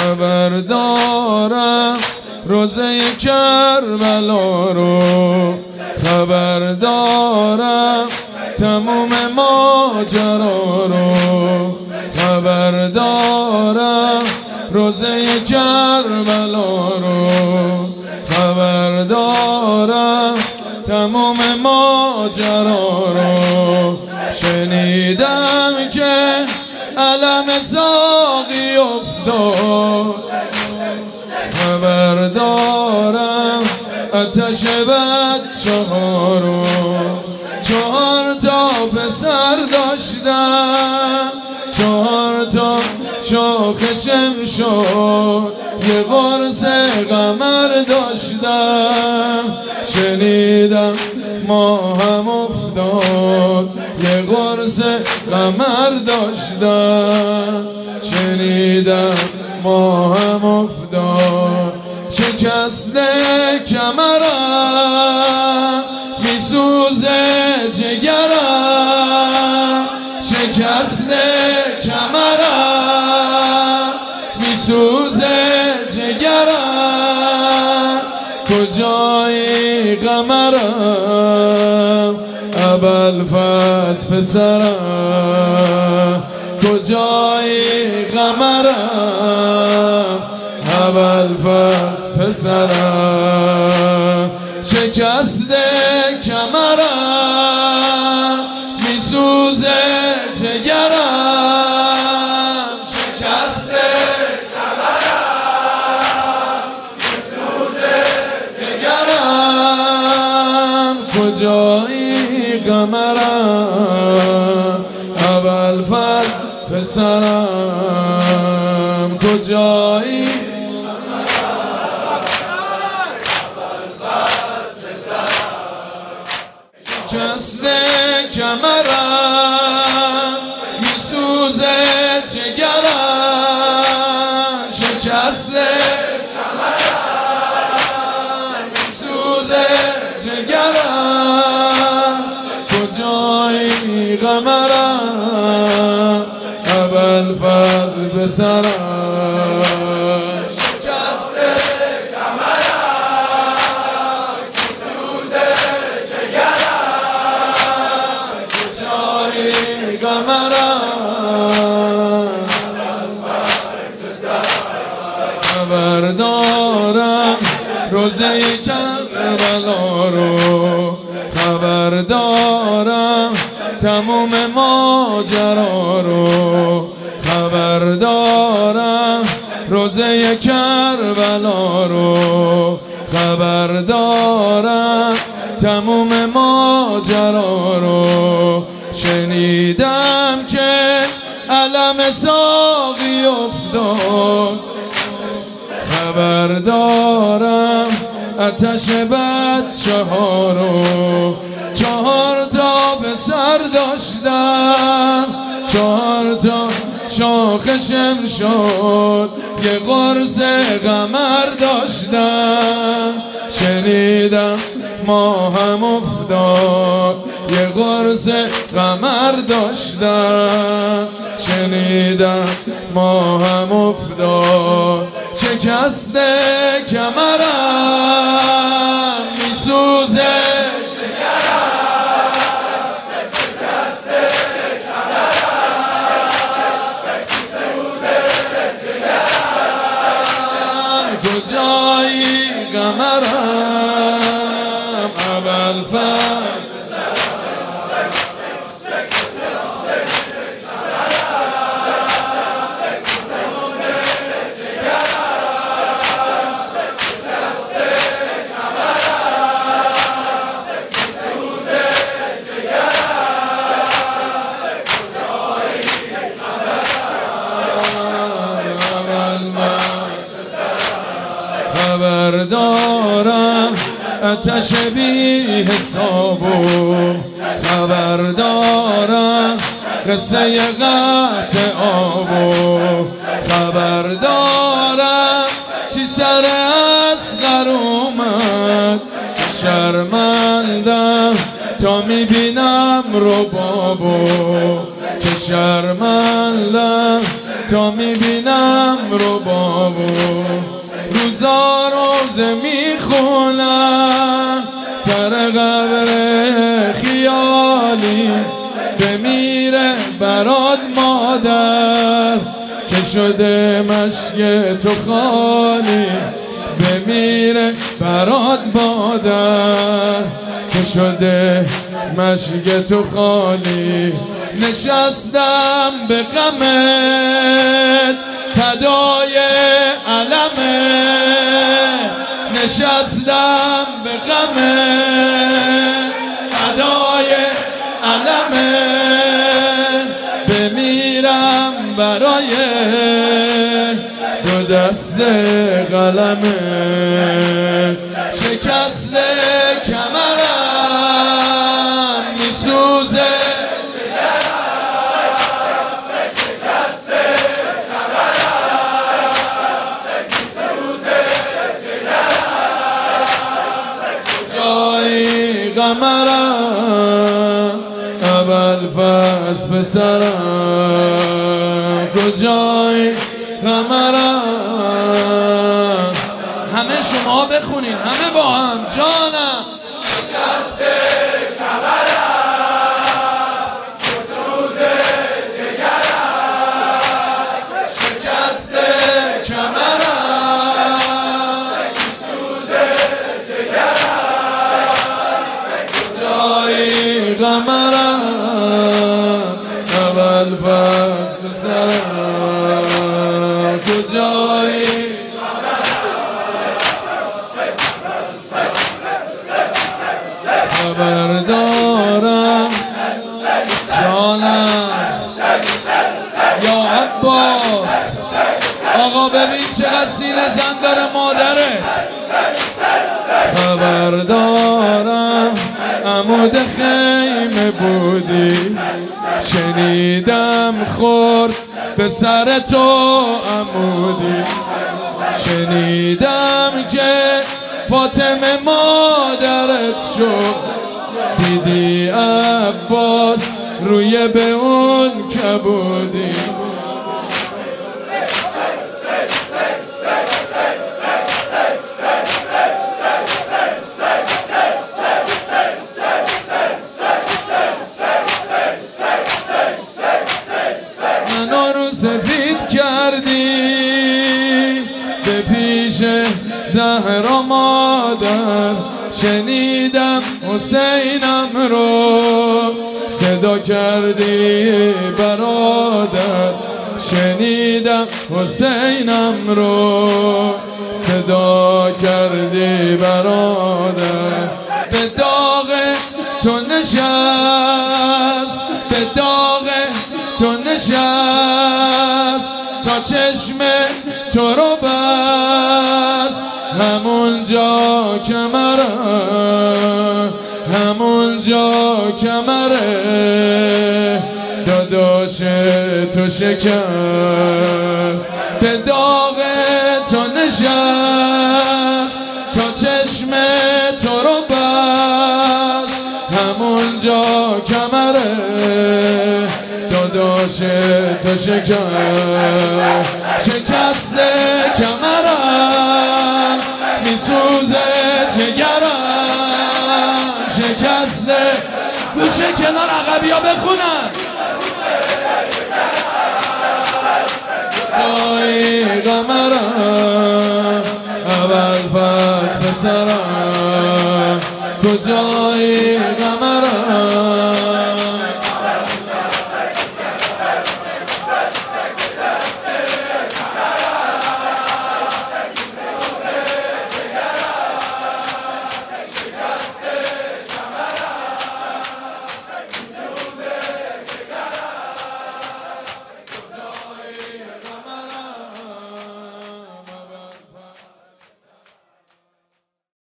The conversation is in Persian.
خبر دارم روزه کربلا رو، خبر دارم تموم ماجرا رو، خبر دارم روزه کربلا رو، خبر دارم تموم ماجرا رو. شنیدم که علم ساقی افتاد، خبر دارم آتش بچه‌ها رو. 4 تا پسر داشتم، 4 تا شاخ شمشاد، یه قرص قمر داشتم. شنیدم ماهم افتاد، یه قرص قمر داشتم. شنیدم ماهم افتاد، شکست کمرم میسوزه جگرم، شکست کمرم میسوزه جگرم. کجایی قمرم ابوالفضل پسرم، کجایی قمرم ابوالفضل پسرم. شکست کمرم میسوزه جگرم، شکست کمرم میسوزه جگرم. کجایی قمرم ابوالفضل پسرم، کجایی شکست کمرم میسوزه جگرم، شکست کمرم میسوزه جگرم. کجایی قمرم ابوالفضل پسرم، شکست کمرم میسوزه جگرم. کجایی قمرم خبر دارم روزه کربلا رو، خبر دارم تموم ماجرا رو، خبر دارم روزه کربلا رو، خبر دارم تموم ماجرا رو. شنیدم که علم ساقی افتاد، خبر دارم آتش بچه‌ها رو. 4 تا پسر داشتم، 4 تا شاخ شمشاد، یه قرص قمر داشتم. شنیدم ماهم افتاد، یه قرص قمر داشتم. شنیدم ماهم افتاد، شکست کمرم میسوزه جگرم، شکست کمرم جگرم. کجایی قمرم ابوالفضل خبر دارم آتش بی حسابو، خبر دارم قصه قطع آبو، خبر دارم چی سر اصغر اومد. شرمندم تا میبینم ربابو، که شرمندم تا میبینم رو بابو روزا روزه میخونم سر قبر خیالی بمیره برات مادر که شده مشی تو خالی بمیره برات مادر که شده مشی تو خالی نشستم به غمت فدای علمت نشستم به غمت فدای علمت بمیرم برای دو دست قلمت شکست کمرم میسوزه قمرم ابوالفضل پسرم کجای قمرم همه شما بخونین همه با هم جانم شکست کمرم بسوز جگرم شکست کمرم بسوز جگرم قمرم ابوالفضل پسرم کجایی خبر دارم جانم یا عباس آقا ببین چقدر سینه زن داره مادرت خبر دارم عمود خیمه بودی شنیدم خورد به سر تو عمودی شنیدم که فاطمه مادرت شد دیدی عباس روی به اون کبودی منو رو سفید کردی به پیش زهرا مادر شنیدم حسینم رو صدا کردی برادر شنیدم حسینم رو صدا کردی برادر به داغ تو نشست به داغ تو نشست تا چشم تو رو بست همونجا کمره همونجا کمره داداش تو شکست به داغ تو نشست تا چشم تو رو بست همونجا کمره داداش تو شکست کمرم میسوزه جگرم شکست گوشه کنار عقبی ها بخونن جای قمرم ابوالفضل پسرم کجای